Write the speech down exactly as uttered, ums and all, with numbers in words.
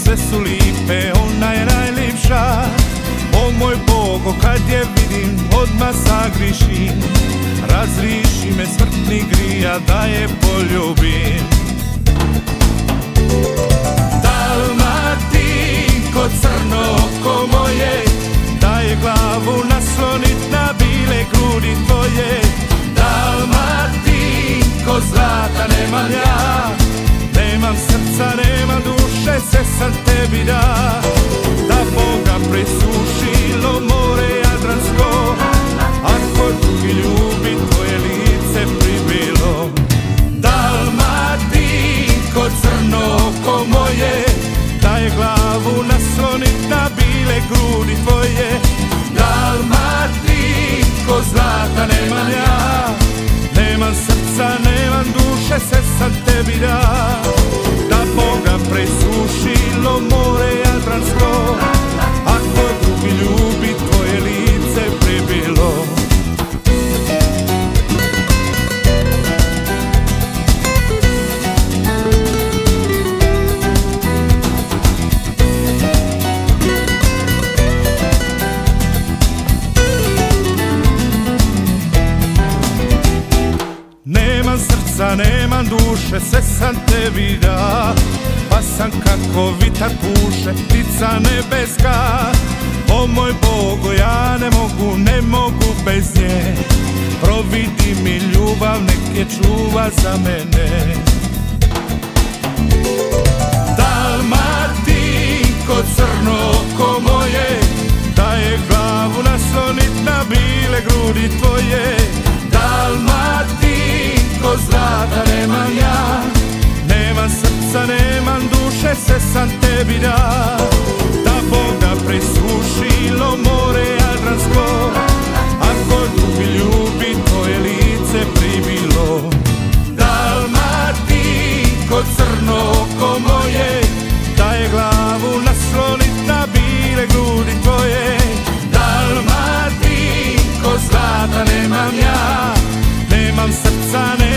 sve su lipe, ona je najlipša. O moj Bogo, kad je vidim, odmah sagrišim. Razriši me smrtni grija, da je poljubim. Dalmatinko, crno oko moje, da je glavu naslonit na bile grudi tvoje. Dalmatinko, zlata nemam ja, nemam srca, nemam duše, sve sam tebi da. Da Boga presušilo more Jadransko, ako drugi ljubi tvoje lice pribilo. Dalmatinko, crno oko moje, da je glavu naslonit na bile grudi tvoje. Dalmatinko, zlata nemam ja, nemam srca, nemam duše, sve sam tebi da. Da Boga presušilo more Jadransko, ako drugi ljubi tvoje lice pribilo. Nemam srca, nemam duše, sve sam tebi da. Pa sam kako vitar puše, ptica nebeska. O moj Bogo, ja ne mogu, ne mogu bez nje. Providi mi ljubav, nek je čuva za mene. Dalmatinko, crno oko moje, da je glavu naslonit na bile grudi tvoje. Dalmatinko, zlata nemam ja, nemam srca, nemam duše, sve sam tebi da. Da Boga presušilo more Jadransko, ako drugi ljubi tvoje lice pribilo. Dalmatinko, crno oko moje, da je glavu naslonit na bile grudi tvoje. Dalmatinko, zlata nemam ja, nemam srca, nemam